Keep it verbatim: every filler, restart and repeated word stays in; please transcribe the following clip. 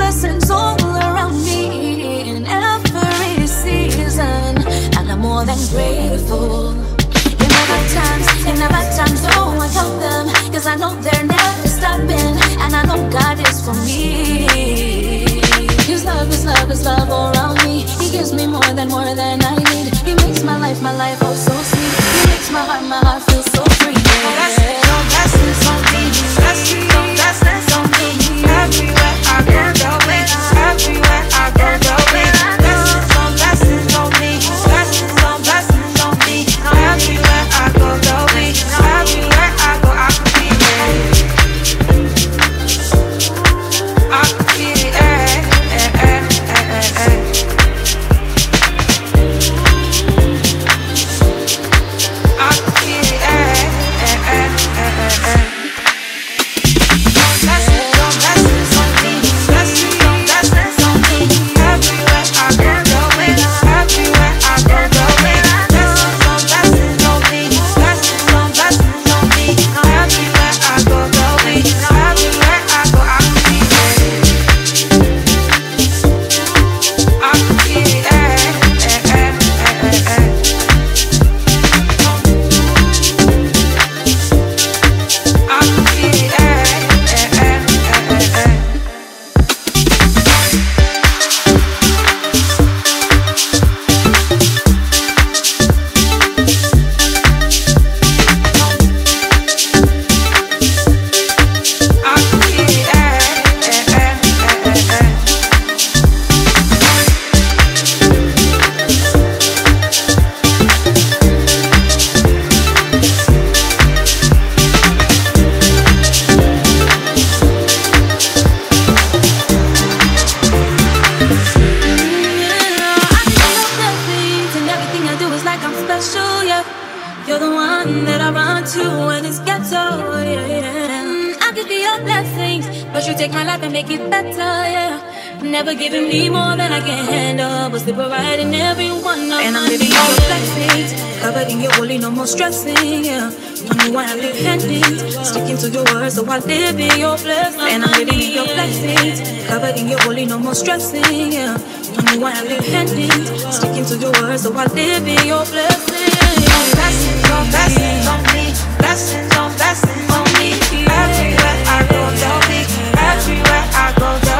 blessings all around me in every season, and I'm more than grateful. In never times, in never times, oh, I tell them, cause I know they're never stopping, and I know God is for me. His love, His love, His love all around me. He gives me more than, more than I need. He makes my life, my life oh so sweet. He makes my heart, my heart feel so free. Blessings on blessings on me. Blessings on blessings on me. Everywhere I go, the way. Everywhere I go, the way. Blessings on blessings on me. Blessings on blessings on me. Everywhere I go, the way. Everywhere I go, I can feel it. I can feel it. Eh, eh, eh, eh, eh. I can feel it. Eh, eh, eh, eh, eh. Blessings on blessings on me. Blessings on blessings on me. Everywhere I go, the way. Everywhere I go, the way. Blessings on blessings on me. Blessings on blessings on me. Everywhere I go, the way. Everywhere I go, I can feel it. I can feel it. Eh, eh, eh, eh, eh. I can feel it. Eh, eh, eh, eh, eh. I can feel it. Eh, eh, eh, eh, eh. And everything I do is like I'm special, yeah. You're the one that I run to when it's ghetto, yeah. Mm, I give you your blessings, but you take my life and make it better, yeah. Never giving me more than I can handle, but still providing every one of And I'm my living needs. your blessings, covered in your holy, no more stressing, yeah. On you I live handing, sticking to your words, so I live in your blessings. And I'm living in your blessings, covered in your holy, no more stressing, yeah. On you I live handing, sticking to your words, so I live in your blessings. Blessings on blessings on me. Blessings on blessings on me. Everywhere I go, the week. Everywhere I go, the